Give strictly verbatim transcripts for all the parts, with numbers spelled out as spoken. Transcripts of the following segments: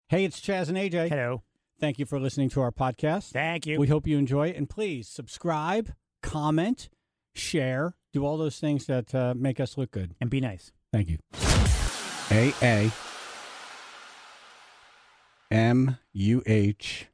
Hey, it's Chaz and A J. Hello. Thank you for listening to our podcast. Thank you. We hope you enjoy it. And please subscribe, comment, share, do all those things that uh, make us look good. And be nice. Thank you. A A M U H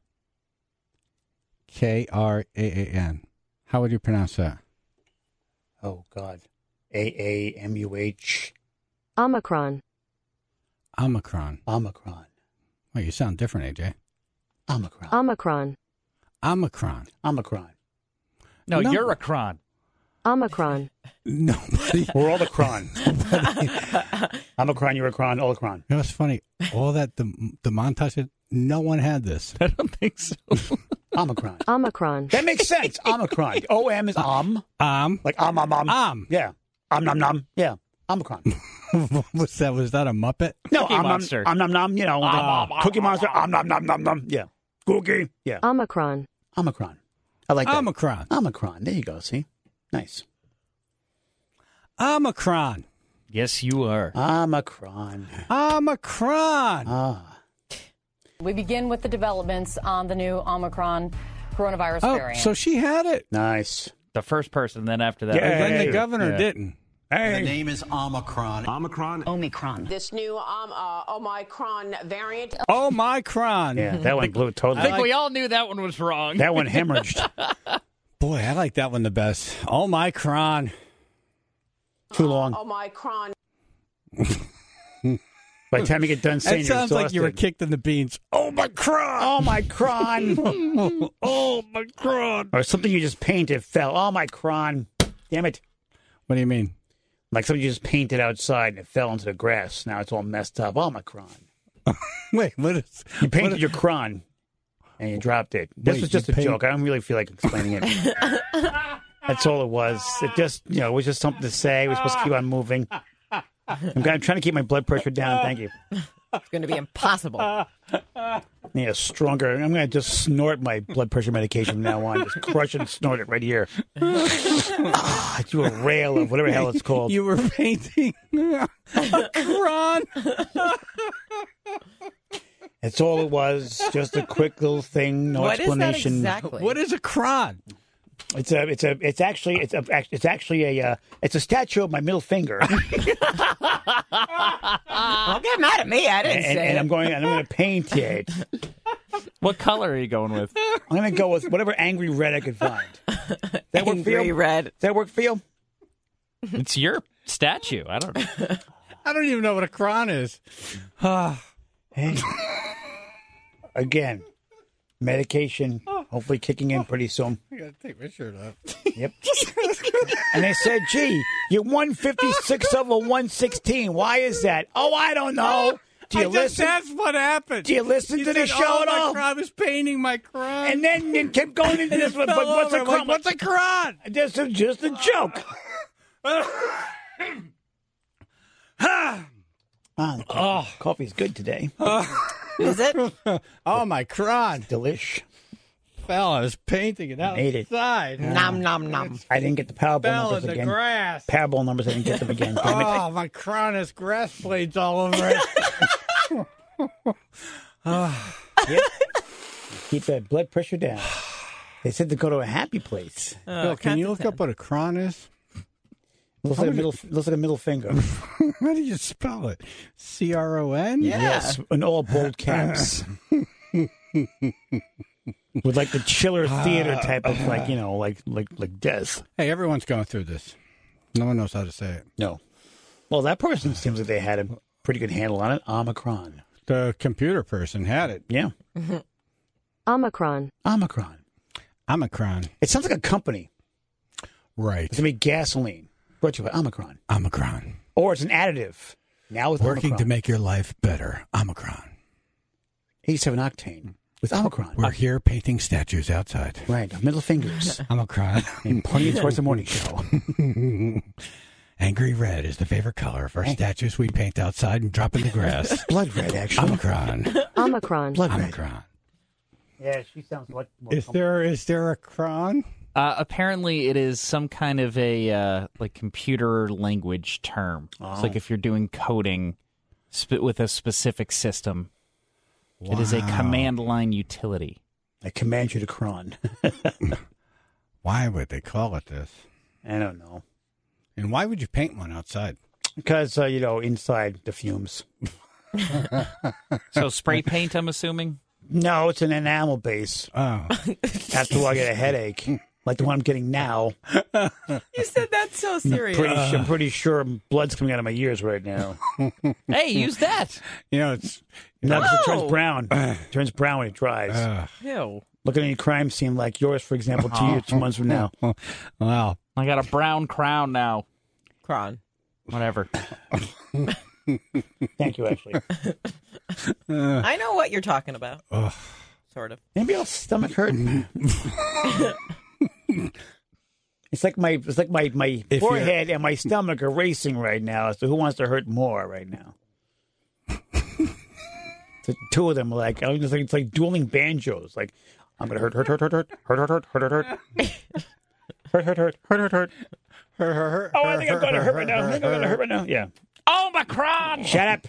K R A A N. How would you pronounce that? Oh, God. A A M U H. Omicron. Omicron. Omicron. Well, you sound different, A J. Omicron. Omicron. Omicron. Omicron. No, No. you're a cron. Omicron. Nobody. We're all the cron. Omicron, you're a cron, all a cron. You know what's funny? All that, the, the montage, did, no one had this. I don't think so. Omicron. Omicron. That makes sense. Omicron. O M is om. Um, Like om, om, om. Om. Yeah. Om, nom, nom. Yeah. Omicron. what was that? Was that a Muppet? No, Cookie om, nom, Monster. om, nom, nom. You know, Om, the om, om, Cookie om, Monster. om. Om, nom, nom, nom, nom. Yeah. Cookie. Yeah. Omicron. Omicron. I like that. Omicron. Omicron. There you go. See? Nice. Omicron. Yes, you are. Omicron. Omicron. Ah. We begin with the developments on the new Omicron coronavirus Oh, variant. so she had it. Nice. The first person, then after that. Yeah. Then Hey. the governor Yeah. didn't. Hey. The name is Omicron. Omicron. Omicron. This new um, uh, Omicron variant. Omicron. Yeah, that one blew it I totally. think we all knew that one was wrong. That one hemorrhaged. Boy, I like that one the best. Omicron. Too long. Omicron. By the time you get done saying That you're sounds like you were exhausted. kicked in the beans. Omicron. Omicron. Omicron. Or something you just painted fell. Omicron. Damn it. What do you mean? Like something you just painted outside and it fell into the grass. Now it's all messed up. Omicron. Wait, what is? You painted your cron and you dropped it. This Wait, was just you a paint- joke. I don't really feel like explaining it. That's all it was. It just, you know, it was just something to say. We're supposed to keep on moving. I'm, I'm trying to keep my blood pressure down. Thank you. It's going to be impossible. Yeah, stronger. I'm going to just snort my blood pressure medication from now on. Just crush it and snort it right here. ah, I do a rail of whatever the hell it's called. You were painting a cron. That's all it was. Just a quick little thing. No What is that explanation. exactly? What is a cron? It's a. It's a. It's actually. It's a. It's actually a. Uh, it's a statue of my middle finger. Don't get mad at me. I didn't and, say and it. I'm going. And I'm going to paint it. What color are you going with? I'm going to go with whatever angry red I could find. Does that work for Angry you? red. Does that work for you? It's your statue. I don't know. I don't even know what a cron is. Hey. Again, medication hopefully kicking in pretty soon. I gotta take my shirt off. Yep. And they said, gee, you're one fifty-six of a one sixteen. Why is that? Oh, I don't know. Do you I just, listen? that's what happened. Do you listen You to the said, show oh, at my all? cron- I was painting my cron. And then you kept going into this. But, Fell but what's over. a I'm like, cron? what's a cron? Just a, just a joke. Ah, the coffee, coffee's good today. Is it? Oh, my cron Delish. fell. I was painting it Made it. outside. Nom, nom, nom. I didn't get the Powerball Fell in numbers the again. grass. Powerball numbers, I didn't get them again. Damn it. Oh, my cron has grass blades all over it. Yep. Keep that blood pressure down. They said to go to a happy place. Bill, can you look up what a cron is? Looks like a middle. Looks like a middle finger. How do you spell it? C R O N? Yeah. Yes, in all bold caps. With like the chiller theater type of like you know like like like death. Hey, everyone's going through this. No one knows how to say it. No. Well, that person seems like they had a pretty good handle on it. Omicron. The computer person had it. Yeah. Omicron. Omicron. Omicron. It sounds like a company. Right. It's gonna be gasoline. Brought to you by Omicron. Omicron. Or it's an additive. Now with Working Omicron. to make your life better. Omicron. eighty-seven octane with Omicron. We're here painting statues outside. Right. Middle fingers. Omicron. And pointing towards the morning show. Angry red is the favorite color for Hey. statues we paint outside and drop in the grass. Blood red, actually. Omicron. Omicron. Blood red. Omicron. Yeah, she sounds much more. Is there is there a cron? Uh, apparently, it is some kind of a uh, like computer language term. Oh. It's like if you're doing coding sp- with a specific system. It is a Wow. command line utility. I command you to cron. Why would they call it this? I don't know. And why would you paint one outside? Because, uh, you know, inside the fumes. So spray paint, I'm assuming? No, it's an enamel base. Oh. That's why I get a headache. Like the one I'm getting now. You said that so serious. Pretty, su- I'm pretty sure blood's coming out of my ears right now. Hey, use that. You know, it's... No, 'cause it turns No. brown. It turns brown when it dries. Uh, Ew. Look at any crime scene like yours, for example, two years, two months from now. wow. I got a brown crown now. Cron. Whatever. Thank you, Ashley. I know what you're talking about. Ugh. Sort of. Anybody else stomach hurting? It's like my it's like my, my If forehead and my stomach are racing right now. So who wants to hurt more right now? The two of them are like, I was just like it's like dueling banjos. Like I'm gonna hurt, hurt, hurt, hurt, hurt, hurt, hurt, hurt, hurt, hurt, hurt, hurt, hurt, hurt, hurt, hurt. Her, her, her, Oh, I think I'm gonna hurt right now. I think I'm gonna hurt right now. Yeah. Omicron! Shut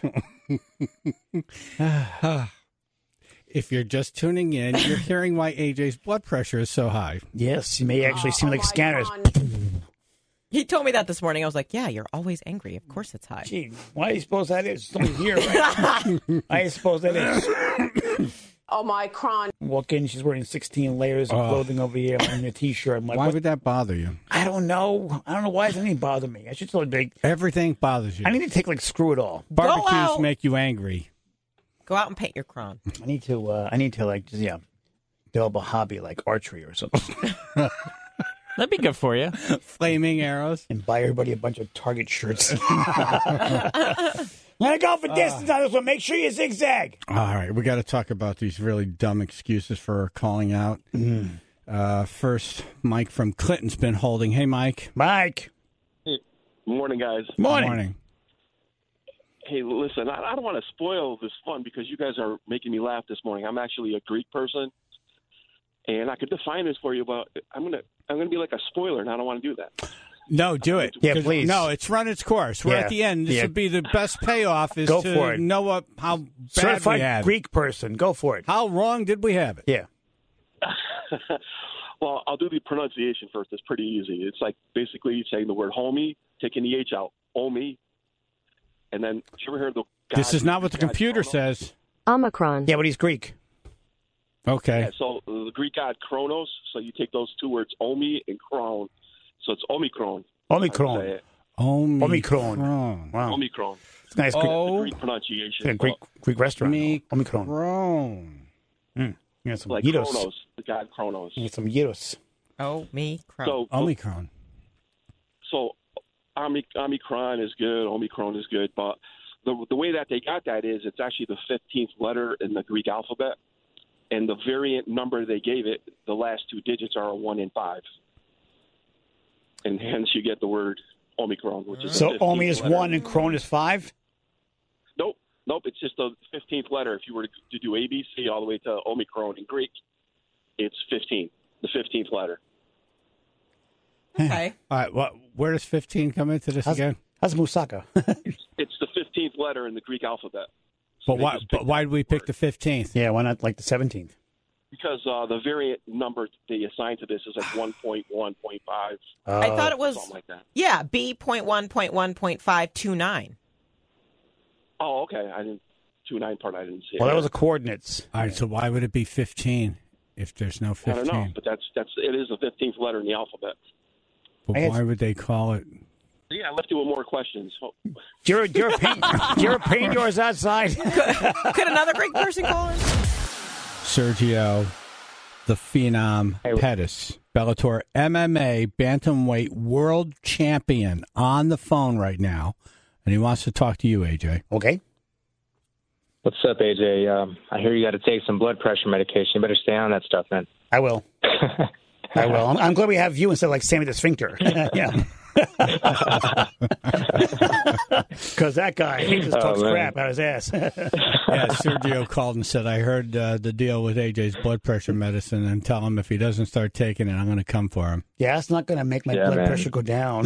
up. If you're just tuning in, you're hearing why A J's blood pressure is so high. Yes, you may actually seem like scanners. He told me that this morning. I was like, yeah, you're always angry. Of course it's high. Gee, why do you suppose that is? It's only here, right? Why do you suppose that is? Omicron. Walk in, she's wearing sixteen layers of Oh. clothing over here and a t-shirt. I'm like, Why what? would that bother you? I don't know. I don't know why does anything bother me. I should tell big. Everything bothers you. I need to take like screw it all. Barbecues out. make you angry. Go out and paint your cron. I need to. Uh, I need to like just yeah, develop a hobby like archery or something, That'd be good for you. Flaming arrows. and buy everybody a bunch of Target shirts. I'm gonna go for distance on this one. Make sure you zigzag. All right, we got to talk about these really dumb excuses for calling out. Mm. Uh, first, Mike from Clinton's been holding. Hey, Mike. Mike. Morning, guys. Morning. Morning. Hey, listen, I, I don't want to spoil this fun because you guys are making me laugh this morning. I'm actually a Greek person, and I could define this for you, but I'm gonna I'm gonna be like a spoiler, and I don't want to do that. No, do it. Yeah, 'Cause- please. No, it's run its course. We're Yeah. at the end. This Yeah. would be the best payoff is Go to for it. know what, how bad we Certified had. Greek person. Go for it. How wrong did we have it? Yeah. Well, I'll do the pronunciation first. It's pretty easy. It's like basically saying the word homie, taking the H out, omi, and then did you ever hear the? This God- is not what the God computer Chronos? says. Omicron. Yeah, but he's Greek. Okay. Yeah, so uh, the Greek god Kronos. So you take those two words, omi and kron. So it's omicron. Omicron. I would say it. Omicron. Omicron. Wow. Omicron. It's a nice Greek, Oh. The Greek pronunciation. a Greek, Greek restaurant. Omicron. Omicron. Mm. You got some like gyros. Kronos, the god Kronos. You got some gyros. Oh, me, cron. So, Omicron. so Omic- Omicron is good, Omicron is good, but the the way that they got that is it's actually the fifteenth letter in the Greek alphabet, and the variant number they gave it, the last two digits are a one and five, and hence you get the word Omicron, which is the So fifteenth Omi is letter. one and Kron is five? Nope, nope, it's just the fifteenth letter. If you were to, to do A B C all the way to Omicron in Greek, it's fifteen, the fifteenth letter. Okay. All right. Well, where does fifteen come into this How's, again? how's Moussaka? It's the fifteenth letter in the Greek alphabet. But they why? just But picked why did we pick the fifteenth? Yeah, why not like the seventeenth? Because uh, the variant number they assigned to this is like one point one point five, I thought it was, something like that. yeah, B point one point one point five two nine. Oh, okay. I didn't two nine part. I didn't see. Well, it. that was the coordinates. All right. So why would it be fifteen if there's no I fifteen? don't know, but that's that's it is the fifteenth letter in the alphabet. But I had- why would they call it? Yeah, I left you with more questions. Oh, Do you, do you ever paint, do you ever paint yours outside? Could another Greek person call in? Sergio, the Phenom Pettis, Bellator M M A Bantamweight World Champion, on the phone right now, and he wants to talk to you, A J. Okay. What's up, A J? Um, I hear you got to take some blood pressure medication. You better stay on that stuff, man. I will. I will. I'm, I'm glad we have you instead of like Sammy the Sphincter. Yeah. Because that guy, he just Oh, talks man. crap out his ass. Yeah, Sergio called and said, I heard uh, the deal with A J's blood pressure medicine, and tell him if he doesn't start taking it, I'm going to come for him. Yeah, that's not going to make my Yeah, blood man. pressure go down.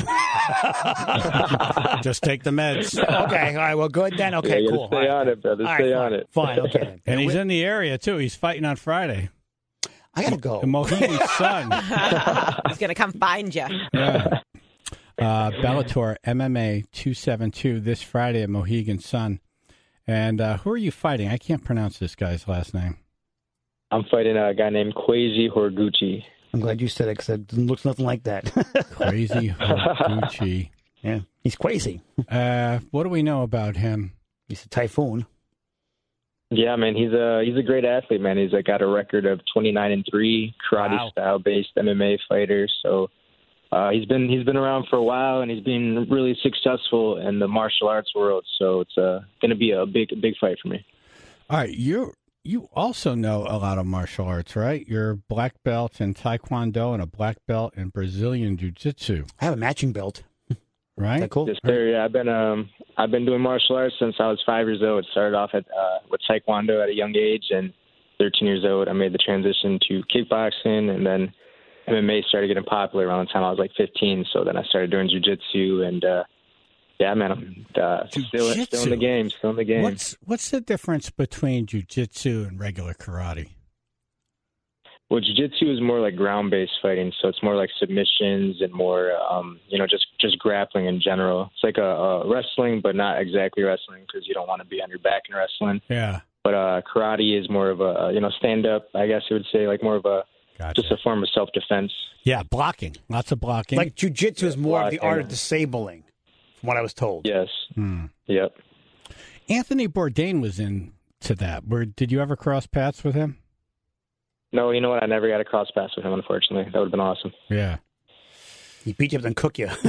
Just take the meds. Okay, all right, well, good then. Okay, yeah, you cool. gotta stay All right. on it, brother. All Stay right, on fine. it. Fine, okay. And he's in the area, too. He's fighting on Friday. I got to go. The Mohegan Sun. He's going to come find you. Yeah. Uh, Bellator M M A two seventy-two this Friday at Mohegan Sun. And uh, who are you fighting? I can't pronounce this guy's last name. I'm fighting a guy named Kwesi Horiguchi. I'm glad you said it because it looks nothing like that. Crazy Horiguchi. Yeah, he's crazy. Uh, what do we know about him? He's a typhoon. Yeah, man, he's a he's a great athlete, man. He's uh, got a record of twenty-nine and three, karate Wow. style based M M A fighter. So uh, he's been he's been around for a while, and he's been really successful in the martial arts world. So it's uh, going to be a big big fight for me. All right, you you also know a lot of martial arts, right? You're a black belt in Taekwondo and a black belt in Brazilian Jiu-Jitsu, I have a matching belt. right? Is that cool? Yes, sir. Yeah, I've been um I've been doing martial arts since I was five years old. Started off at uh, with Taekwondo at a young age, and thirteen years old, I made the transition to kickboxing, and then M M A started getting popular around the time I was like fifteen. So then I started doing jiu-jitsu, and uh, yeah, man, I'm uh, still still in Jiu-jitsu. the game, still in the game. What's what's the difference between Jiu-Jitsu and regular karate? Well, jiu-jitsu is more like ground-based fighting, so it's more like submissions and more, um, you know, just just grappling in general. It's like a, a wrestling, but not exactly wrestling because you don't want to be on your back in wrestling. Yeah. But uh, karate is more of a, you know, stand-up, I guess you would say, like more of a, Gotcha. just a form of self-defense. Yeah, blocking. Lots of blocking. Like jiu-jitsu is more of the Blocking. art of disabling, from what I was told. Yes. Hmm. Yep. Anthony Bourdain was into that. Where did you ever cross paths with him? No, you know what? I never got a cross pass with him, unfortunately. That would have been awesome. Yeah. He beat you up and cook you.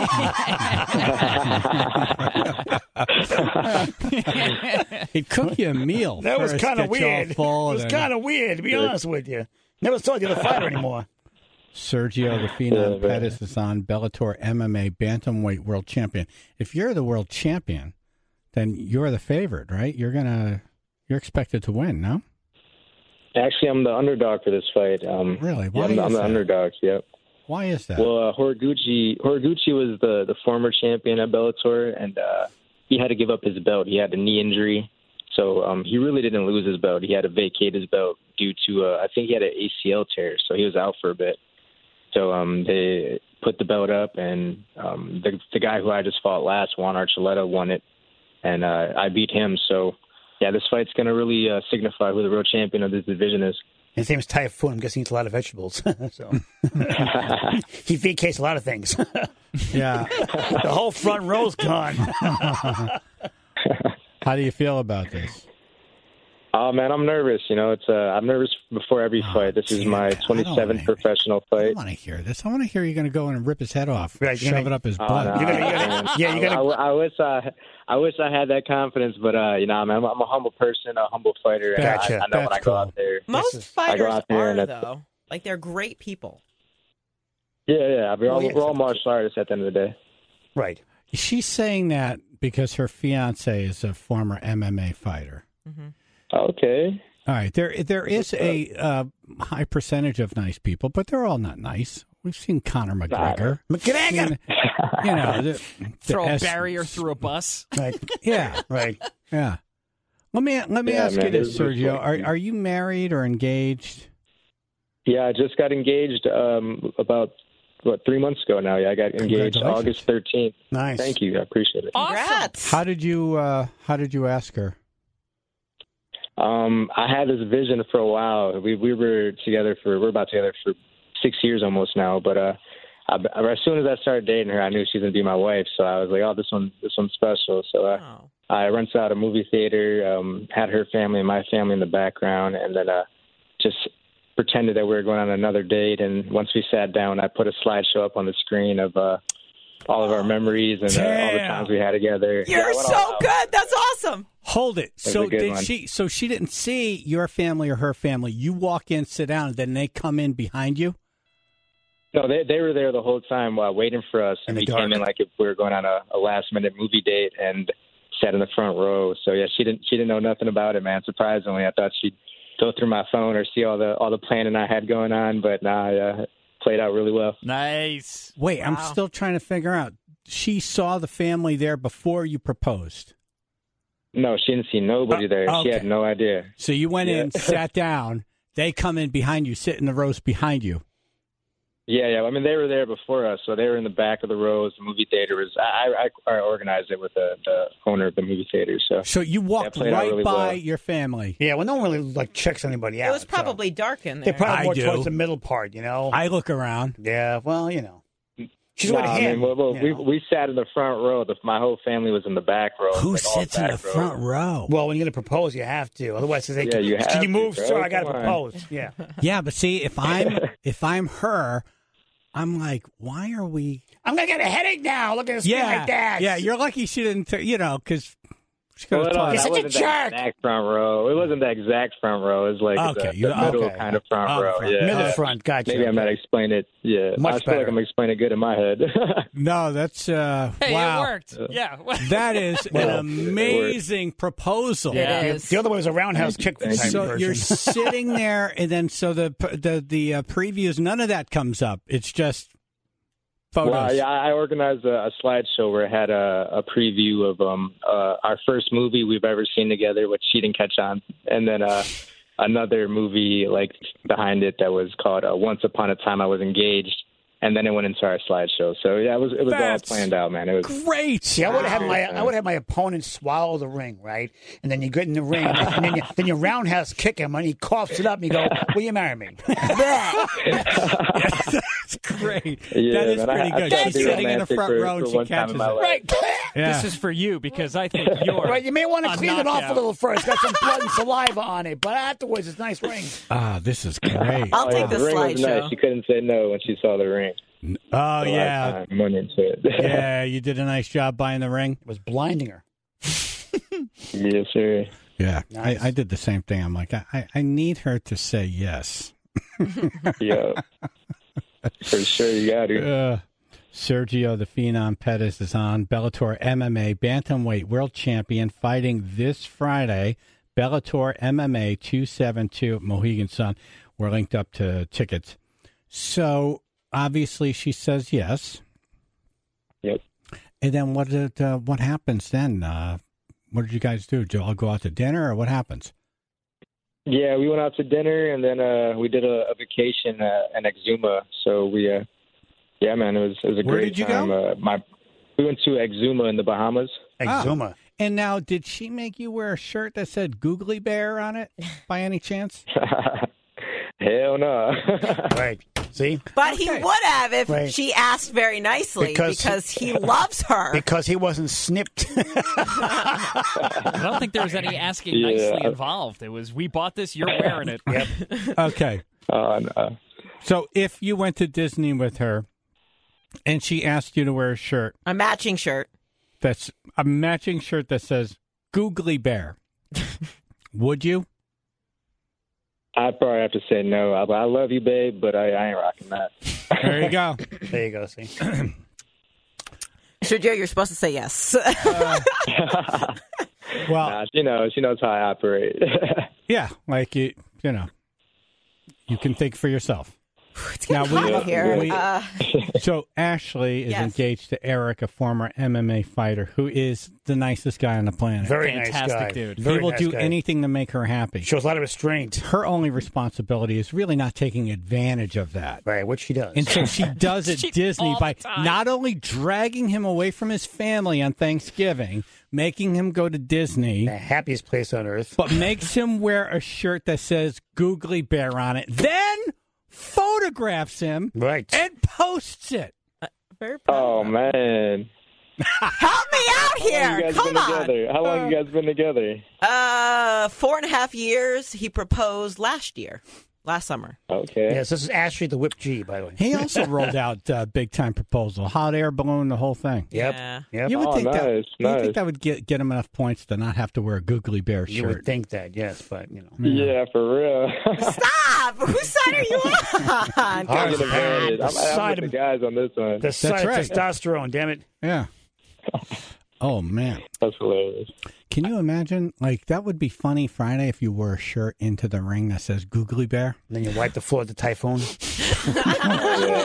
He'd cook you a meal. That was first, kind of get you all weird. full, It was and then- kind of weird, to be honest with you. Never saw the other fighter anymore. Sergio the Yeah, Phenom man. Pettis is on Bellator M M A Bantamweight World Champion. If you're the world champion, then you're the favorite, right? You're gonna, you're expected to win, no? Actually, I'm the underdog for this fight. Um, Really? Why Yeah, I'm, the- I'm is the that? underdog, yep. Why is that? Well, uh, Horiguchi, Horiguchi was the, the former champion at Bellator, and uh, he had to give up his belt. He had a knee injury, so um, he really didn't lose his belt. He had to vacate his belt due to, uh, I think he had an A C L tear, so he was out for a bit. So um, they put the belt up, and um, the, the guy who I just fought last, Juan Archuleta, won it, and uh, I beat him. So, yeah, this fight's going to really uh, signify who the real champion of this division is. His name's Typhoon. I'm guessing he eats a lot of vegetables. so He vacates a lot of things. Yeah. The whole front row's gone. How do you feel about this? Oh, man, I'm nervous. You know, it's uh, I'm nervous before every Oh, fight. This is damn my it. I don't twenty-seventh wanna- professional I fight. don't want to hear this. I want to hear you're going to go in and rip his head off, Right, you're shove gonna- it up his Oh, butt. no, You're gonna- you're gonna- man. yeah, you're gonna- I, I, I wish I, I wish I had that confidence, but uh, you know, man, I'm, I'm a humble person, a humble fighter, and Gotcha. I, I know when That's I go cool. out there. Most is- I go fighters out there are, and that's- though. Like, they're great people. Yeah, yeah. We're all, Oh, yeah. we're all martial artists at the end of the day. Right. She's saying that because her fiance is a former M M A fighter. Okay. All right, there there is a uh, high percentage of nice people, but they're all not nice. We've seen Conor McGregor. McGregor. You know, the, the Throw a S- barrier through a bus. Right. Yeah, Right. yeah. Let me let me Yeah, ask man, you this, it's- it's Sergio. like- Are are you married or engaged? Yeah, I just got engaged um, about what three months ago now. Yeah, I got engaged Congratulations. August thirteenth. Nice. Thank you. I appreciate it. Congrats. How did you uh, How did you ask her? Um, I had this vision for a while. We we were together for we're about together for six years almost now. But uh, I, as soon as I started dating her, I knew she was gonna be my wife. So I was like, oh, this one this one's special. So uh, Oh. I rented out a movie theater, um, had her family and my family in the background, and then uh, just pretended that we were going on another date. And once we sat down, I put a slideshow up on the screen of uh, all of our memories and uh, all the Damn. times we had together. You're Yeah, what so all- good. That's awesome. Hold it. was So a good did one. she? So she didn't see your family or her family. You walk in, sit down, and then they come in behind you. No, they they were there the whole time uh, waiting for us. In And the we dark. came in like if we were going on a, a last minute movie date and sat in the front row. So yeah, she didn't she didn't know nothing about it, man. Surprisingly, I thought she'd go through my phone or see all the all the planning I had going on, but nah, yeah, it played out really well. Nice. Wait, I'm Wow. still trying to figure out. she saw the family there before you proposed? No, she didn't see nobody Uh, there. okay. She had no idea. So you went Yeah. in, sat down. They come in behind you, sit in the rows behind you. Yeah, yeah. I mean, they were there before us, so they were in the back of the rows. The movie theater was. I, I, I organized it with the, the owner of the movie theater. So, So you walked Yeah, played out right really by well. your family. Yeah, well, no one really like checks anybody out. It was probably dark in so. there. They're probably I more do. towards the middle part, you know. I look around. yeah, well, you know, she's Nah, with I him. mean, well, well, you we know. we sat in the front row. The, my whole family was in the back row. Who like, all sits in the back row. front row? Well, when you're going to propose, you have to. Otherwise, they Yeah, you can have you to, move, bro. sir? I got to Come on. propose. Yeah. Yeah, but see, if I'm if I'm her, I'm like, why are we? I'm going to get a headache now. Look at this Yeah, like that. yeah. You're lucky she didn't. T- you know, because she could Well, have no, taught You're that us. such a wasn't that jerk. exact front row. It wasn't the exact front row. It was like Okay, the, you- the middle okay. kind of front Oh, row. front. Yeah. Middle Uh, front. Gotcha. Maybe I'm not explaining it. Yeah, Much I feel like better. I'm explaining it good in my head. No, that's uh, Hey, wow. it worked. Yeah. That is an Well, amazing proposal. Yeah. It The, is. the other one was a roundhouse kick type So version. you're sitting there, and then so the the the uh, previews, none of that comes up. It's just photos. Well, yeah, I organized a, a slideshow where it had a, a preview of um uh, our first movie we've ever seen together, which she didn't catch on, and then uh, another movie like behind it that was called uh, Once Upon a Time I Was Engaged, and then it went into our slideshow. So yeah, it was it was That's all planned out, man. It was Great. See, I would have had my I would have my opponent swallow the ring, right? And then you get in the ring, and then you, then you roundhouse kick him, and he coughs it up, and you go, "Will you marry me?" That's great. Yeah, that is man, I- pretty I good. tried to She's be sitting in the romantic front for- row, and for she one time in catches my it. life. right. Yeah. This is for you because I think you're. Right. You may want to a clean it off a knockout. little first. Got some blood and saliva on it, but afterwards, it's a nice ring. Ah, this is great. I'll Oh, take yeah, the the ring was slideshow. nice. She couldn't say no when she saw the ring. Oh The yeah, last time, went into it. yeah. You did a nice job buying the ring. It was blinding her. Yes, sir. Yeah, Nice. I, I did the same thing. I'm like, I, I- I need her to say yes. Yeah, for sure you got to. Uh, Sergio the Phenom Pettis is on. Bellator M M A Bantamweight World Champion fighting this Friday. Bellator M M A two seventy-two at Mohegan Sun. We're linked up to tickets. So obviously she says yes. Yep. And then what did uh, what happens then? Uh, what did you guys do? Did you all go out to dinner or what happens? Yeah, we went out to dinner and then uh, we did a, a vacation uh, in Exuma. So we, uh, yeah, man, it was it was a Where great did you time. go? Uh, my we went to Exuma in the Bahamas. Exuma. And now, did she make you wear a shirt that said Googly Bear on it by any chance? Hell no. Right. See? But he Okay. would have if Right. she asked very nicely Because- because, he loves her. Because he wasn't snipped. I don't think there was any asking Yeah. nicely involved. It was, we bought this, you're wearing it. Yep. Okay. Oh, no. So if you went to Disney with her and she asked you to wear a shirt A matching shirt. that's a matching shirt that says Googly Bear, would you? I'd probably have to say no. I, I love you, babe, but I, I ain't rocking that. There you go. There you go. See? Sergio, you're supposed to say yes. Well, Nah, she knows. She knows how I operate. yeah, like you, you know, you can think for yourself. It's getting Now, we- hot here. we- uh, So Ashley is Yes. engaged to Eric, a former M M A fighter who is the nicest guy on the planet. Very nice Fantastic guy. dude. Very he will nice do guy. anything to make her happy. Shows a lot of restraint. Her only responsibility is really not taking advantage of that. Right, what she does. And so she does at She- Disney all by the time. not only dragging him away from his family on Thanksgiving, making him go to Disney, the happiest place on earth. but makes him wear a shirt that says Googly Bear on it, then photographs him Right. and posts it. very proud. Oh, man. Help me out How long you here. guys Come been on. together? How long you guys been together? Uh, four and a half years. He proposed last year, last summer. Okay. Yes, this is Ashley the Whip G, by the way. He also rolled out uh, big time proposal, hot air balloon, the whole thing. Yep. Yeah. Yep. You would Oh, think that nice, you would nice. think that would get get him enough points to not have to wear a Googly Bear You shirt. would think that, yes, but, you know. Yeah, for real. Stop! Whose side are you on? Hard Come to on. I'm, I'm side with the of- guys on this one. The side right. of testosterone, damn it. Yeah. Oh man. That's hilarious. Can you imagine? Like that would be funny Friday if you wore a shirt into the ring that says Googly Bear. And then you wipe the floor with the typhoon.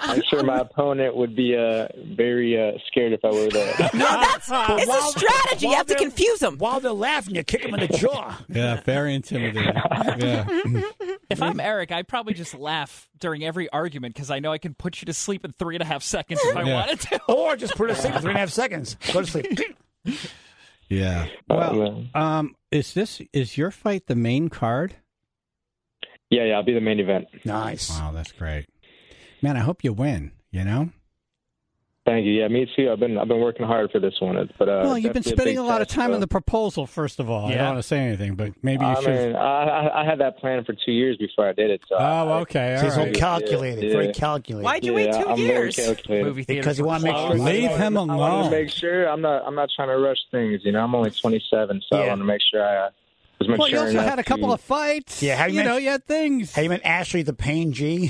I'm sure my opponent would be uh, very uh, scared if I were there. Yeah, that's it's a strategy. You have to confuse them. While they're laughing, you kick them in the jaw. Yeah, very intimidating. Yeah. If I'm Eric, I'd probably just laugh during every argument because I know I can put you to sleep in three and a half seconds if I Yeah. wanted to. Or just put it to sleep in three and a half seconds. Go to sleep. Yeah. Oh, Well, man. um, is this is your fight the main card? Yeah, yeah, I'll be the main event. Nice. Wow, that's great. Man, I hope you win. You know. Thank you. Yeah, me too. I've been I've been working hard for this one. But uh, Well, you've been definitely spending big a lot of test, time so- on the proposal. First of all, I Yeah. don't want to say anything, but maybe you I should. mean, I, I I had that plan for two years before I did it. So Oh, I, okay. So he's All all right. calculated, Yeah, very yeah. calculated. Why'd you yeah, wait two I'm years? very calculated. Movie theater. Because you want to make sure. Leave I him wanna- I want alone. to make sure I'm not I'm not trying to rush things. You know, I'm only twenty-seven, so Yeah. I want to make sure I uh, was mature Well, you also enough had a couple to- of fights. Yeah, how you you know, mentioned- you had things. Hey, you meant Ashley the Pain G?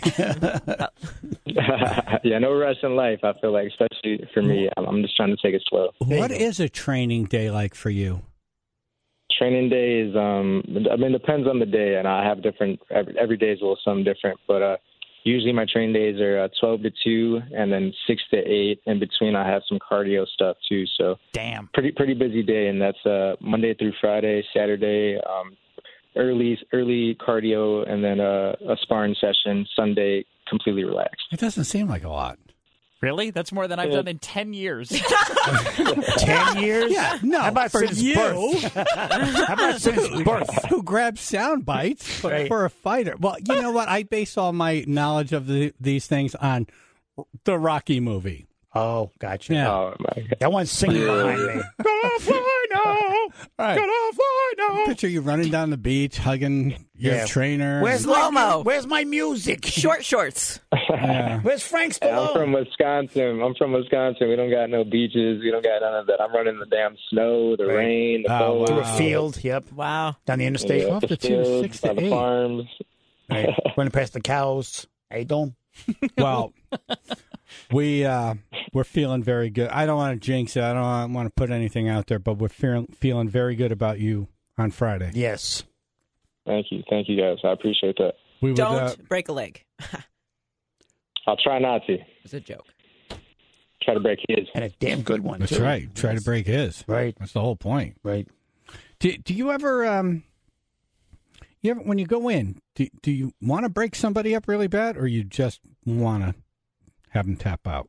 yeah, no rush in life. I feel like, especially for me, I'm, I'm just trying to take it slow. What is a training day like for you? Training day is, um, I mean, it depends on the day, and I have different. Every, every day is a little something different, but uh, usually my training days are uh, twelve to two, and then six to eight. In between, I have some cardio stuff too. So Damn. pretty pretty busy day, and that's uh, Monday through Friday, Saturday. Um, Early, early cardio, and then uh, a sparring session. Sunday, completely relaxed. It doesn't seem like a lot. Really? That's more than I've done in ten years. Ten years? Yeah, no, How about for since you. birth? How about since birth? Who grabs sound bites but Right. for a fighter? Well, you know what? I base all my knowledge of the, these things on the Rocky movie. Oh, gotcha. Yeah. Oh my God. That one's singing behind me. Gonna fly now. Right. Gonna fly now. Picture you running down the beach, hugging your Yeah. trainer. Where's my, Slow-mo. mu- where's my music? Short shorts. Yeah. Where's Frank Hey, I'm Stallone? from Wisconsin. I'm from Wisconsin. We don't got no beaches. We don't got none of that. I'm running the damn snow, the Right. rain, the Oh, cold. To a wow. field, yep. Wow. Down the interstate. Yeah, twelve the to two, fields, six to by the eight. farms. Right. Running past the cows. How you doing? Well, we uh, we're feeling very good. I don't want to jinx it. I don't want to put anything out there, but we're feeling feeling very good about you on Friday. Yes. Thank you, thank you guys. I appreciate that. We would, Don't uh, break a leg. I'll try not to. It's a joke. Try to break his. And a damn good one, that's too. right. Try to break his. Right. That's the whole point. Right. Do Do you ever um, you ever when you go in? Do Do you want to break somebody up really bad, or you just want to have them tap out?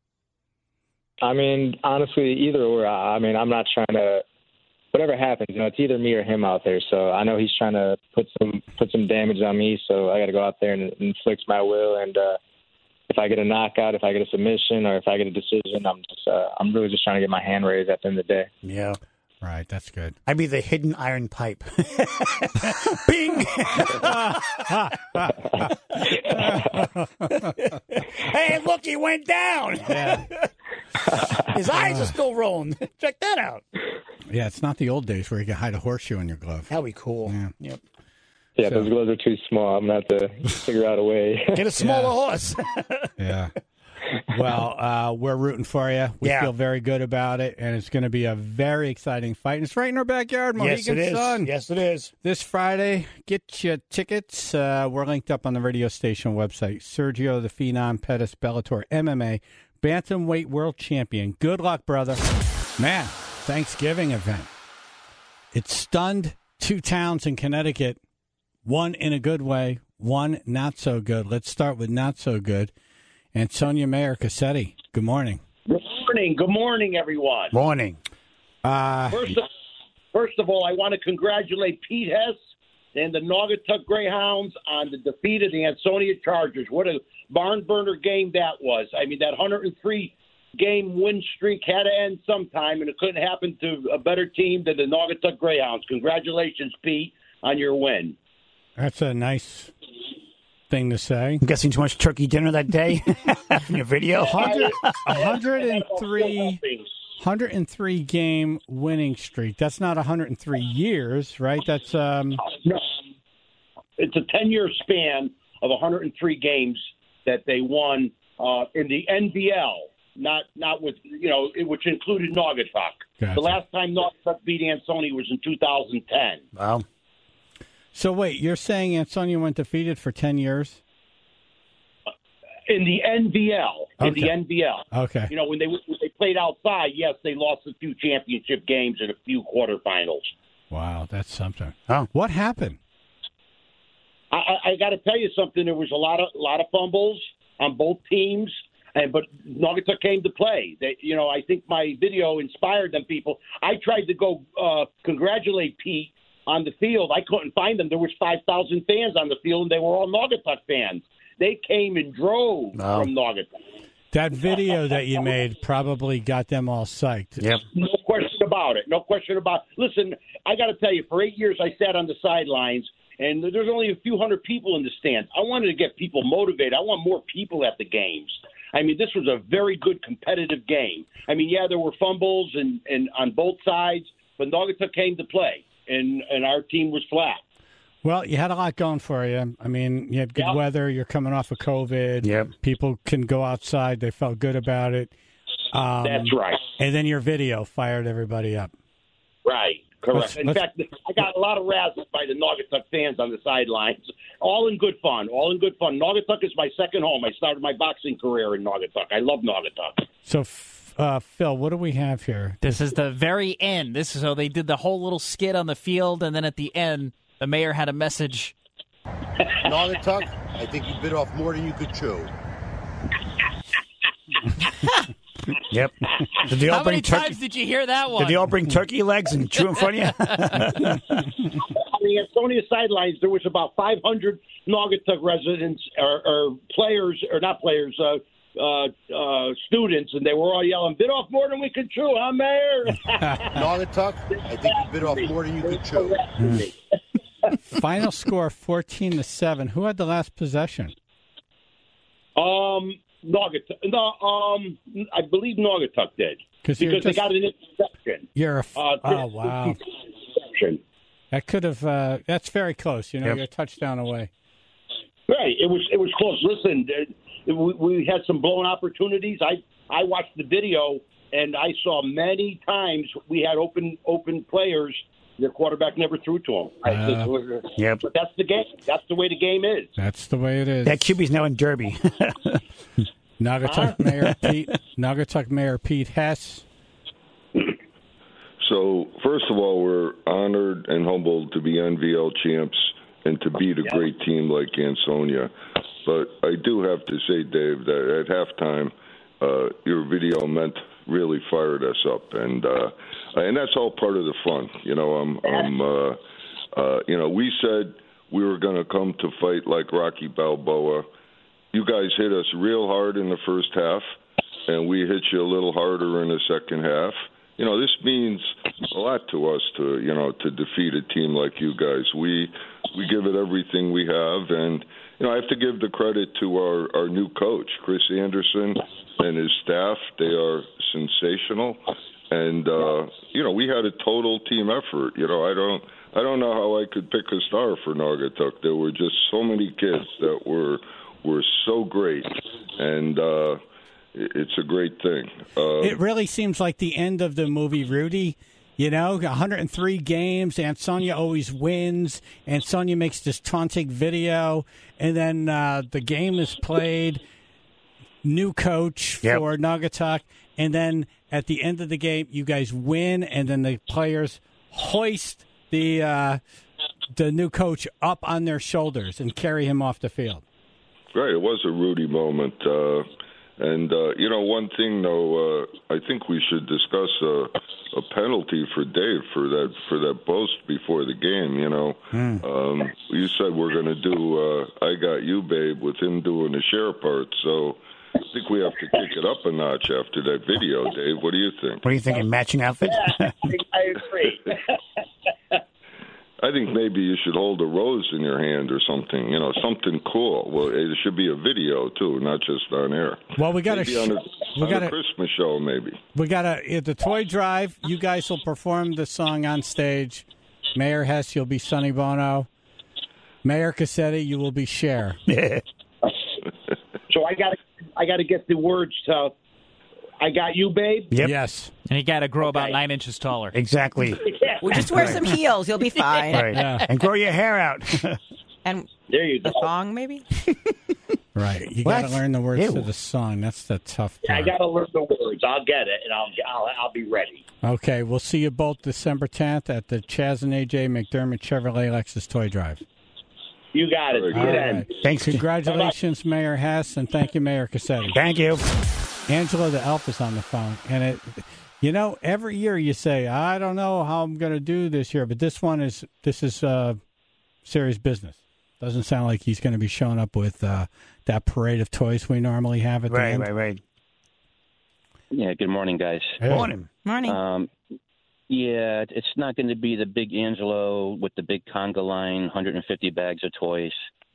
I mean, honestly, either or. I I mean, I'm not trying to. Whatever happens, you know, it's either me or him out there. So I know he's trying to put some put some damage on me. So I got to go out there and inflict my will. And uh, if I get a knockout, if I get a submission, or if I get a decision, I'm just uh, I'm really just trying to get my hand raised at the end of the day. Yeah. Right. That's good. I'd be the hidden iron pipe. Bing! Hey, look, he went down. His eyes are still rolling. Check that out. Yeah, it's not the old days where you can hide a horseshoe in your glove. That'd be cool. Yeah. Yep. Yeah, So- those gloves are too small. I'm gonna have to figure out a way. Get a smaller Yeah. horse. Yeah. Well, uh, we're rooting for you. We Yeah. feel very good about it, and it's going to be a very exciting fight. And it's right in our backyard, Mohegan Yes, it is. Sun. Yes, it is. This Friday, get your tickets. Uh, we're linked up on the radio station website. Sergio the Phenom Pettis, Bellator M M A, Bantamweight World Champion. Good luck, brother. Man, Thanksgiving event. It stunned two towns in Connecticut, one in a good way, one not so good. Let's start with not so good. Antonio Mayor Cassetti, good morning. Good morning. Good morning, everyone. Morning. Uh, First of, first of all, I want to congratulate Pete Hess and the Naugatuck Greyhounds on the defeat of the Ansonia Chargers. What a barn burner game that was. I mean, that one hundred three game win streak had to end sometime, and it couldn't happen to a better team than the Naugatuck Greyhounds. Congratulations, Pete, on your win. that's a nice thing to say. I'm guessing too much turkey dinner that day in your video. one hundred, one hundred three, one hundred three game winning streak. That's not one hundred three years, right? That's um. No, it's a ten-year span of one hundred three games that they won uh, in the N B L. Not not with you know, it, which included Naugatuck. Gotcha. The last time Naugatuck beat Ansonia was in two thousand ten. Wow. So wait, you're saying Ansonia went defeated for ten years? In the N B L. In Okay. the N B L. Okay. You know, when they when they played outside, yes, they lost a few championship games and a few quarterfinals. Wow, that's something. Oh. What happened? I, I, I got to tell you something. There was a lot of lot of fumbles on both teams, and but Naugatuck came to play. They, you know, I think my video inspired them people. I tried to go uh, congratulate Pete on the field. I couldn't find them. There was five thousand fans on the field, and they were all Naugatuck fans. They came in droves Wow. from Naugatuck. That video that you made probably got them all psyched. Yep. No question about it. No question about it. Listen, I got to tell you, for eight years I sat on the sidelines, and there's only a few hundred people in the stands. I wanted to get people motivated. I want more people at the games. I mean, this was a very good competitive game. I mean, yeah, there were fumbles and, and on both sides, but Naugatuck came to play, and, and our team was flat. Well, you had a lot going for you. I mean, you had good Yep. weather. You're coming off of COVID. Yep. People can go outside. They felt good about it. Um, That's right. And then your video fired everybody up. Right. Correct. Let's- in let's- fact, I got a lot of razzles by the Naugatuck fans on the sidelines. All in good fun. All in good fun. Naugatuck is my second home. I started my boxing career in Naugatuck. I love Naugatuck. So, f- uh, Phil, what do we have here? This is the very end. This is so they did the whole little skit on the field, and then at the end, the mayor had a message. Naugatuck, I think you bit off more than you could chew. Yep. Did they all How bring many turkey? times did you hear that one? Did they all bring turkey legs and chew in front of you? On the Ansonia sidelines, there was about five hundred Naugatuck residents or, or players, or not players, uh, uh, uh, students, and they were all yelling, bit off more than we could chew, huh, Mayor? Naugatuck, I think you bit off more than you could chew. Final score fourteen to seven. Who had the last possession? Um, Naugatuck. No, um, I believe Naugatuck did 'Cause you're because just- they got an interception. You're a f- Uh, oh wow. interception. That could have. Uh, that's very close. You know, Yep. you're a touchdown away. Right. It was it was close. Listen, uh, we, we had some blown opportunities. I I watched the video and I saw many times we had open open players. Their quarterback never threw to them. I Uh, said, Yep. But that's the game. That's the way the game is. That's the way it is. That Q B's now in Derby. Naugatuck Mayor Pete. Naugatuck Mayor Pete Hess. So, first of all, we're honored and humbled to be N V L champs and to beat a great team like Ansonia. But I do have to say, Dave, that at halftime, uh, your video meant really fired us up, and uh, and that's all part of the fun. You know, I'm, I'm uh, uh, you know, we said we were going to come to fight like Rocky Balboa. You guys hit us real hard in the first half, and we hit you a little harder in the second half. You know, this means a lot to us to, you know, to defeat a team like you guys. We we give it everything we have, and, you know, I have to give the credit to our, our new coach, Chris Anderson, and his staff. They are sensational, and, uh, you know, we had a total team effort. You know, I don't I don't know how I could pick a star for Naugatuck. There were just so many kids that were were so great, and uh, it's a great thing. Uh, It really seems like the end of the movie Rudy. You know, one hundred three games. Ansonia always wins. Ansonia makes this taunting video, and then uh, the game is played. New coach Yep. for Naugatuck, and then at the end of the game, you guys win, and then the players hoist the uh, the new coach up on their shoulders and carry him off the field. Right, it was a Rudy moment. Uh, and, uh, you know, one thing, though, uh, I think we should discuss a, a penalty for Dave for that for that boast before the game, you know. Mm. Um, you said we're going to do uh, I Got You, Babe, with him doing the share part. So I think we have to kick it up a notch after that video, Dave. What do you think? What are you thinking? Matching outfit? I agree. I think maybe you should hold a rose in your hand or something, you know, something cool. Well, it should be a video, too, not just on air. Well, we got maybe to on, a, we on got a to Christmas show, maybe. we got to at the toy drive. You guys will perform the song on stage. Mayor Hess, you'll be Sonny Bono. Mayor Cassetti, you will be Cher. So I got to I got to get the words to I Got You, Babe. Yep. Yes. And you got to grow about Okay. nine inches taller. Exactly. Well, just wear some heels. You'll be fine. Right. Yeah. And grow your hair out. And There you the go. thong, maybe? Right. You What? got to learn the words Ew. to the song. That's the tough Yeah, I part. got to learn the words. I'll get it, and I'll I'll, I'll be ready. Okay, we'll see you both December tenth at the Chaz and A J McDermott Chevrolet Lexus Toy Drive. You got it. See All you then. right. Thanks. Congratulations, Mayor Hess, and thank you, Mayor Cassetti. Thank you. Angela the Elf is on the phone, and it, you know, every year you say, "I don't know how I'm going to do this year," but this one is this is uh, serious business. Doesn't sound like he's going to be showing up with uh, that parade of toys we normally have at the Right, end. right, right. Yeah, good morning, guys. Hey. Morning. Morning. Um, yeah, it's not going to be the big Angelo with the big conga line, one hundred fifty bags of toys.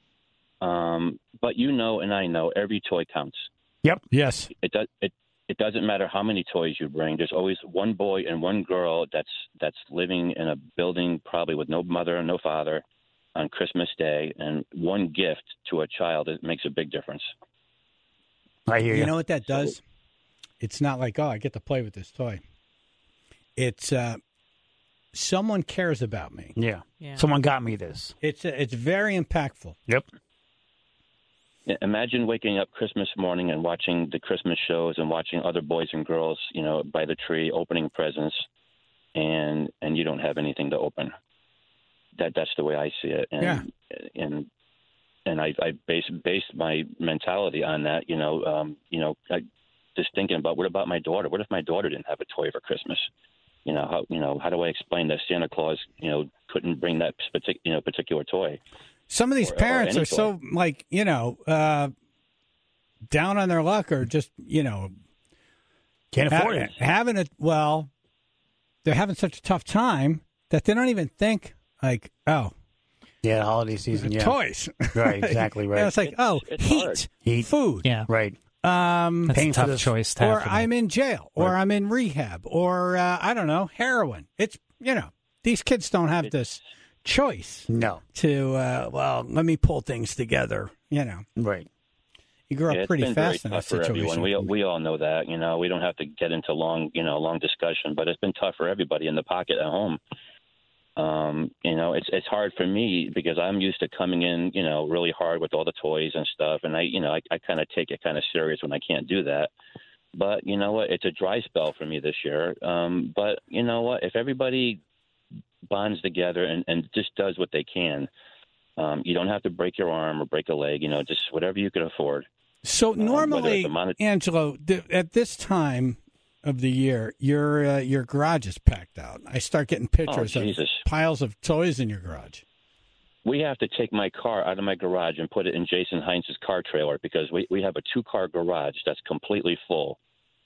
Um, but you know, and I know, every toy counts. Yep. Yes. It does. It it doesn't matter how many toys you bring. There's always one boy and one girl that's that's living in a building probably with no mother and no father on Christmas Day, and one gift to a child, it makes a big difference. I hear you. You know what that does? It's not like, oh, I get to play with this toy. It's uh, someone cares about me. Yeah. Yeah. Someone got me this. It's uh, it's very impactful. Yep. Yeah, imagine waking up Christmas morning and watching the Christmas shows and watching other boys and girls, you know, by the tree opening presents, and and you don't have anything to open. That that's the way I see it. And, Yeah. And and I, I base based my mentality on that. You know, um, you know, I, just thinking about what about my daughter? What if my daughter didn't have a toy for Christmas? You know, how you know how do I explain that Santa Claus, you know, couldn't bring that particular you know particular toy? Some of these Or- or parents any are so like, you know, uh, down on their luck, or just, you know, Can't afford ha- it. having it. Well, they're having such a tough time that they don't even think like, oh, Yeah, holiday season. Yeah. toys. Right. Exactly. Right. Yeah, it's like, oh, it's heat, hard. Heat. food. Yeah. Right. Um, That's a Paying for tough this- choice to have or to I'm make. in jail, or Right. I'm in rehab, or uh, I don't know, heroin. It's, you know, these kids don't have this choice No. to, uh, well, let me pull things together. You know, Right. you grew up Yeah, it's pretty been fast in very that tough for situation. everyone. We we all know that. You know, we don't have to get into long you know long discussion, but it's been tough for everybody in the pocket at home. Um, you know, it's it's hard for me because I'm used to coming in, you know, really hard with all the toys and stuff, and I, you know, I, I kind of take it kind of serious when I can't do that. But you know what? It's a dry spell for me this year. Um, but you know what? If everybody bonds together and, and just does what they can, um, you don't have to break your arm or break a leg. You know, just whatever you can afford. So whether normally, it's a monet- Angelo, th- at this time of the year, your uh, your garage is packed out. I start getting pictures of Oh, Jesus. piles of toys in your garage. We have to take my car out of my garage and put it in Jason Heinz's car trailer because we, we have a two-car garage that's completely full.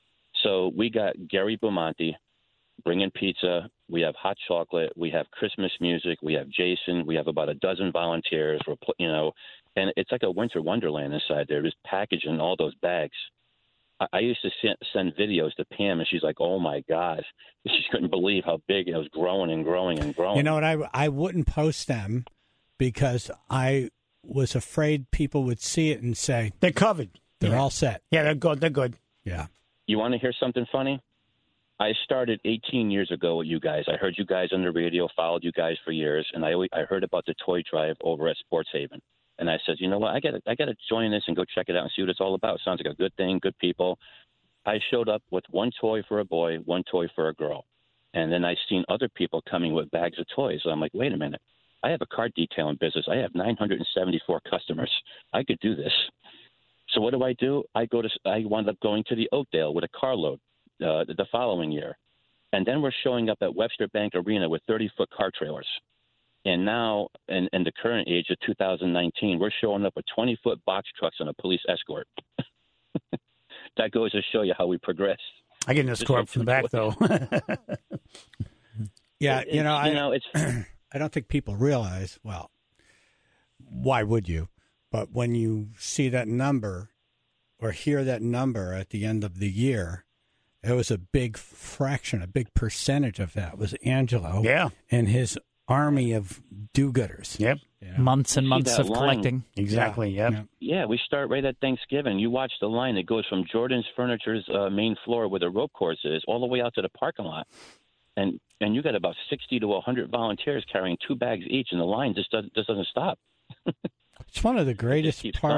So we got Gary Beaumonti bringing pizza. We have hot chocolate. We have Christmas music. We have Jason. We have about a dozen volunteers. We're, pl- you know, and it's like a winter wonderland inside there, just packaging all those bags. I, I used to send, send videos to Pam, and she's like, "Oh my God," she couldn't believe how big it was growing and growing and growing. You know what? I I wouldn't post them because I was afraid people would see it and say They're covered. they're Yeah. all set. Yeah, they're good. They're good. Yeah. You want to hear something funny? I started eighteen years ago with you guys. I heard you guys on the radio, followed you guys for years, and I always, I heard about the toy drive over at Sports Haven. And I said, you know what, I got I got to join this and go check it out and see what it's all about. Sounds like a good thing, good people. I showed up with one toy for a boy, one toy for a girl, and then I seen other people coming with bags of toys. So I'm like, wait a minute, I have a car detailing business. I have nine hundred seventy-four customers. I could do this. So what do I do? I go to I wound up going to the Oakdale with a carload uh, the following year, and then we're showing up at Webster Bank Arena with thirty-foot car trailers. And now, in, in the current age of two thousand nineteen, we're showing up with twenty-foot box trucks on a police escort. That goes to show you how we progress. I get an escort from the back, though. Yeah, It- you know, it's- I you know, it's I don't think people realize, well, why would you? But when you see that number or hear that number at the end of the year, it was a big fraction, a big percentage of that was Angelo Yeah. and his army of do-gooders. Yep. Months and See months that of line? collecting. Exactly. Yep. Yeah. Yeah, we start right at Thanksgiving. You watch the line that goes from Jordan's Furniture's uh, main floor where the rope course is all the way out to the parking lot. And and you got about sixty to one hundred volunteers carrying two bags each, and the line just, does, just doesn't stop. It's one of the greatest keeps part. coming.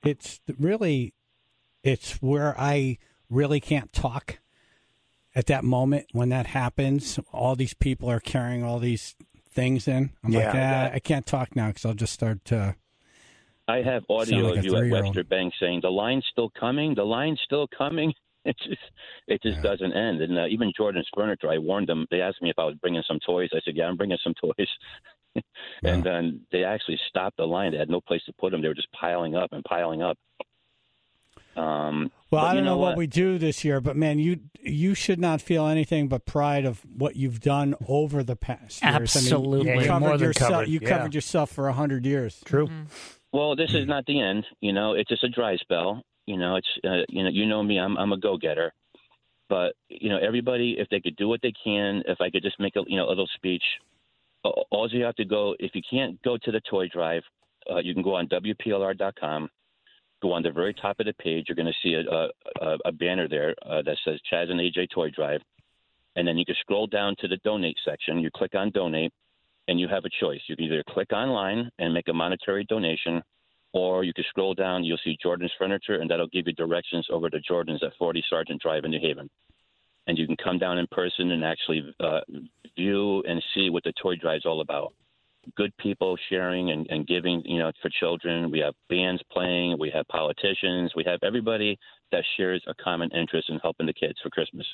it's really, it's where I really can't talk at that moment when that happens. All these people are carrying all these things in. I'm Yeah. like, ah, I can't talk now because I'll just start to. I have audio Sound like of a you at three-year-old. Webster Bank saying the line's still coming, the line's still coming. It just it just doesn't end. And uh, even Jordan's Furniture, I warned them. They asked me if I was bringing some toys. I said, yeah, I'm bringing some toys. And then they actually stopped the line. They had no place to put them. They were just piling up and piling up. Um, Well, but I you don't know, what? what we do this year, but man, you you should not feel anything but pride of what you've done over the past years. Absolutely. I mean, Yeah, you you're covered more than yourself. covered, You yeah. covered yourself for a hundred years. True. Well, this is not the end. You know, it's just a dry spell. You know, it's uh, you know, you know me. I'm I'm a go-getter. But you know, everybody, if they could do what they can, if I could just make a you know a little speech, uh, all you have to go. If you can't go to the toy drive, uh, you can go on W P L R dot com. Go on the very top of the page. You're going to see a a, a banner there uh, that says Chaz and A J Toy Drive, and then you can scroll down to the donate section. You click on donate, and you have a choice. You can either click online and make a monetary donation, or you can scroll down. You'll see Jordan's Furniture, and that'll give you directions over to Jordan's at forty Sergeant Drive in New Haven. And you can come down in person and actually uh, view and see what the toy drive's all about. Good people sharing and, and giving, you know, for children. We have bands playing. We have politicians. We have everybody that shares a common interest in helping the kids for Christmas.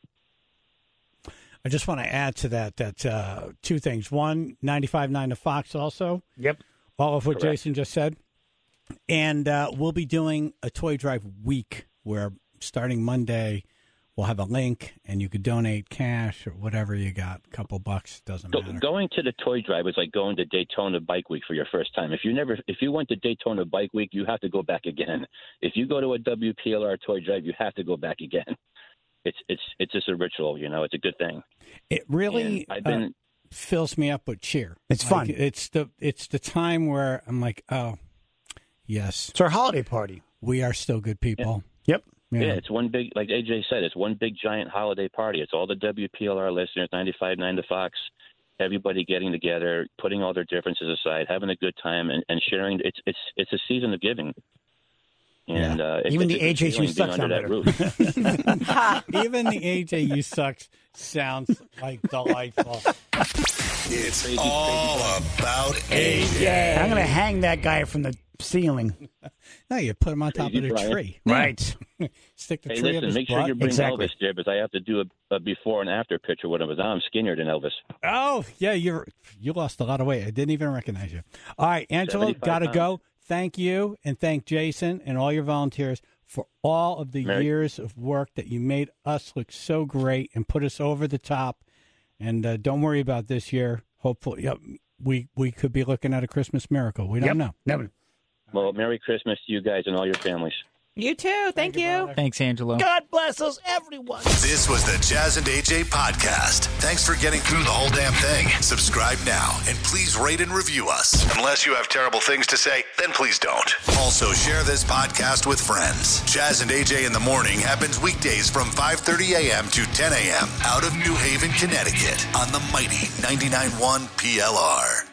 I just want to add to that that uh, two things. One, ninety-five point nine to Fox also. Yep. All of what Correct. Jason just said. And uh, we'll be doing a toy drive week where starting Monday, we'll have a link and you could donate cash or whatever you got. A couple bucks, doesn't Go, matter. going to the toy drive is like going to Daytona Bike Week for your first time. If you never, if you went to Daytona Bike Week, you have to go back again. If you go to a W P L R toy drive, you have to go back again. It's it's it's just a ritual, you know. It's a good thing. It really And I've been. uh, fills me up with cheer. It's Like, fun. It's the it's the time where I'm like, oh, yes, It's our holiday party. we are still good people. Yep. Yeah. Yeah, it's one big, like A J said, it's one big giant holiday party. It's all the W P L R listeners, ninety-five point nine to Fox, everybody getting together, putting all their differences aside, having a good time, and, and sharing. It's it's it's a season of giving. And uh, it's, Even it's the a A good J You feeling Suck being under sound that better. roof. Even the A J You Sucks sounds like delightful. It's Crazy, all crazy about A J. Yeah. I'm going to hang that guy from the ceiling. No, you put him on top Crazy of the Brian. tree. Right. Stick the Hey, tree up listen, his make sure butt. you bring Exactly. Elvis there, because I have to do a, a before and after picture with him. Because now I'm skinnier than Elvis. Oh, yeah, you're you lost a lot of weight. I didn't even recognize you. All right, Angelo, seventy-five got to pounds. go. Thank you, and thank Jason and all your volunteers for all of the Merry- years of work that you made us look so great and put us over the top. And uh, don't worry about this year. Hopefully, yep, we we could be looking at a Christmas miracle. We don't Yep. know. Never. Well, Merry Christmas to you guys and all your families. You too. Thank, you. Thanks, Angelo. God bless us, everyone. This was the Jazz and A J podcast. Thanks for getting through the whole damn thing. Subscribe now and please rate and review us. Unless you have terrible things to say, then please don't. Also, share this podcast with friends. Jazz and A J in the Morning happens weekdays from five thirty a.m. to ten a.m. out of New Haven, Connecticut on the mighty ninety-nine point one P L R.